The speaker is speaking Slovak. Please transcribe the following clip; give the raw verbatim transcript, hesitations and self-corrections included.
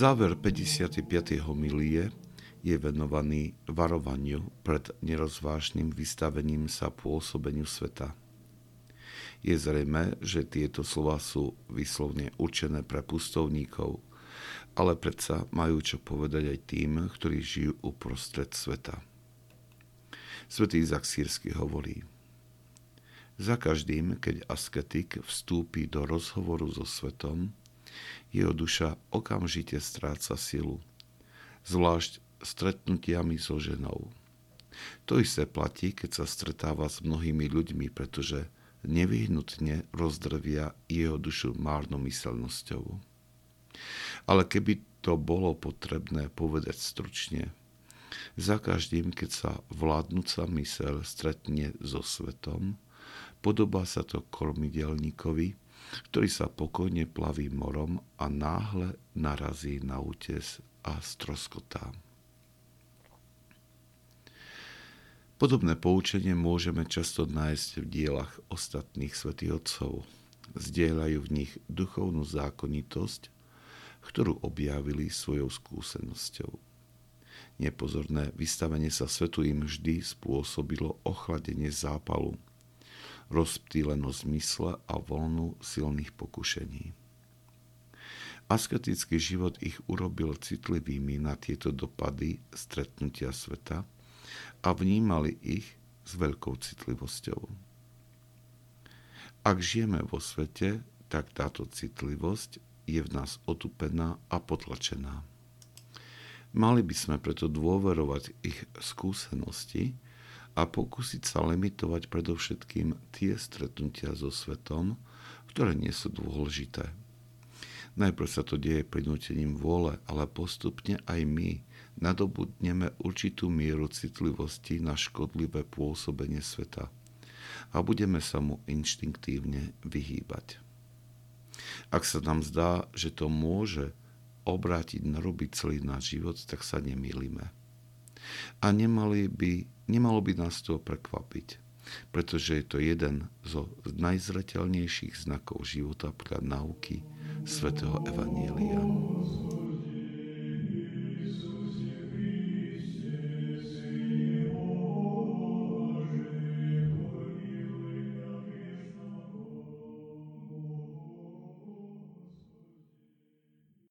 Záver päťdesiatej piatej homílie je venovaný varovaniu pred nerozvážnym vystavením sa pôsobeniu sveta. Je zrejmé, že tieto slová sú vyslovne určené pre pustovníkov, ale predsa majú čo povedať aj tým, ktorí žijú uprostred sveta. Svätý Izak Sýrsky hovorí: za každým, keď asketik vstúpi do rozhovoru so svetom, jeho duša okamžite stráca silu, zvlášť stretnutiami so ženou. To isté platí, keď sa stretáva s mnohými ľuďmi, pretože nevyhnutne rozdrvia jeho dušu márnomyselnosťou. Ale keby to bolo potrebné povedať stručne, za každým, keď sa vládnuca myseľ stretne so svetom, podobá sa to kormidelníkovi, ktorý sa pokojne plaví morom a náhle narazí na útes a stroskotá. Podobné poučenie môžeme často nájsť v dielach ostatných svätých otcov. Zdieľajú v nich duchovnú zákonitosť, ktorú objavili svojou skúsenosťou. Nepozorné vystavenie sa svetu im vždy spôsobilo ochladenie zápalu, rozptýlenosť mysle a voľnu silných pokušení. Asketický život ich urobil citlivými na tieto dopady stretnutia sveta a vnímali ich s veľkou citlivosťou. Ak žijeme vo svete, tak táto citlivosť je v nás otupená a potlačená. Mali by sme preto dôverovať ich skúsenosti a pokúsiť sa limitovať predovšetkým tie stretnutia so svetom, ktoré nie sú dôležité. Najprv sa to deje prinútením vôle, ale postupne aj my nadobudneme určitú mieru citlivosti na škodlivé pôsobenie sveta a budeme sa mu inštinktívne vyhýbať. Ak sa nám zdá, že to môže obrátiť na ruby celý náš život, tak sa nemýlime. A nemali by, nemalo by nás to prekvapiť, pretože je to jeden zo najzreteľnejších znakov života podľa náuky svätého Evanjelia.